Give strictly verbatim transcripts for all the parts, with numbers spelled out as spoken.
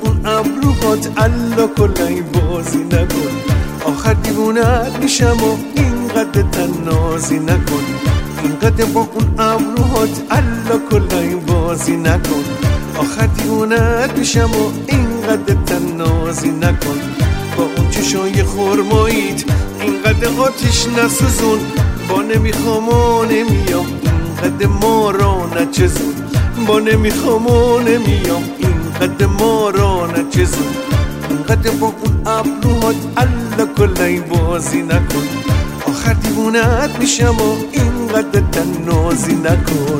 اون ابروهات الا کلای بازی نکن، آخر دیوونت میشم و اینقدر تنازی نکن. اینقدر با اون ابروهات الا کلای بازی نکن، آخر دیوونت میشم و اینقدر تنازی نکن. با اون چشای خرماییت اینقدر آتیش نسوزون، با نمیخوام و نمیام اینقدر ما را نچزون، با نمیخوام و نمیام اینقدر ما را نچزون. اینقدر با اون ابروهات الا کلای بازی نکن، آخر دیوونت میشم و اینقدر تنازی نکن.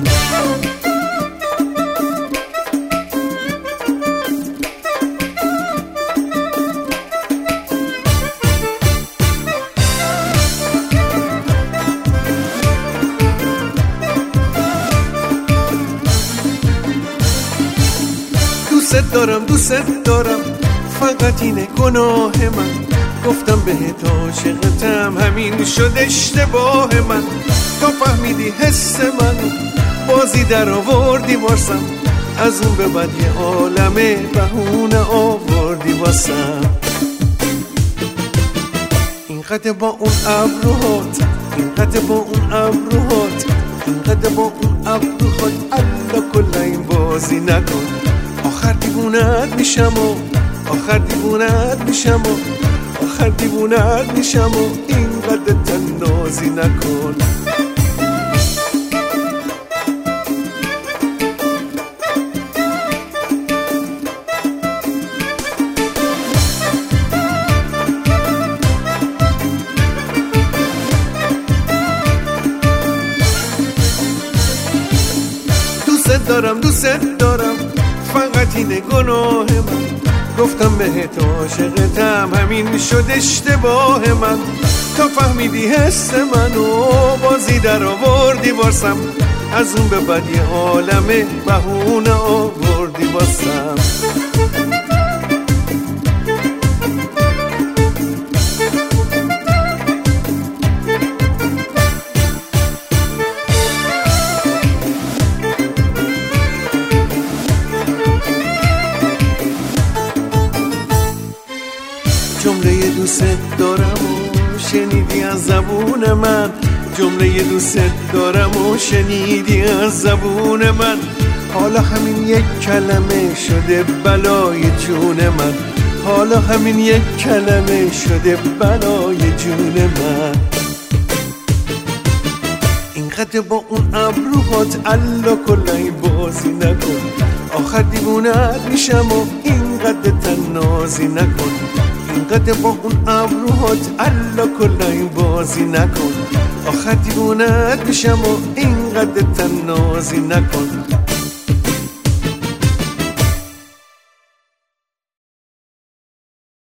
دوست دارم دوست دارم فقط اینه گناه من، گفتم بهت عاشقتم همین شد اشتباه من. تا فهمیدی حس من بازی در آوردی واسم، از اون به بعد یه عالمه بهونه آوردی واسم. اینقدر با اون ابروهات، اینقدر با اون ابروهات، اینقدر با اون ابروهات الا کلای بازی نکن، آخر دیوونت میشم و آخر دیوونت میشم و آخر دیوونت میشم و اینقدر تنازی نکن. دوست دارم دوست دارم فقط اینه گناه من، گفتم بهت عاشقتم همین شد اشتباه من. تا فهمیدی حس منو بازی در آوردی واسم، از اون به بعد یه عالمه بهونه آوردی واسم. جمله دوست دارم و شنیدی از زبون من، جمله دوست دارم و شنیدی از زبون من. حالا همین یک کلمه شده بلای جون من، حالا همین یک کلمه شده بلای جون من. اینقدر با اون ابروهات الا کلای بازی نکن، آخر دیوونت میشم و اینقدر تنازی نکن. اینقدر با اون ابروهات الا کلای بازی نکن، آخر دیوونت میشم و اینقدر تنازی نکن.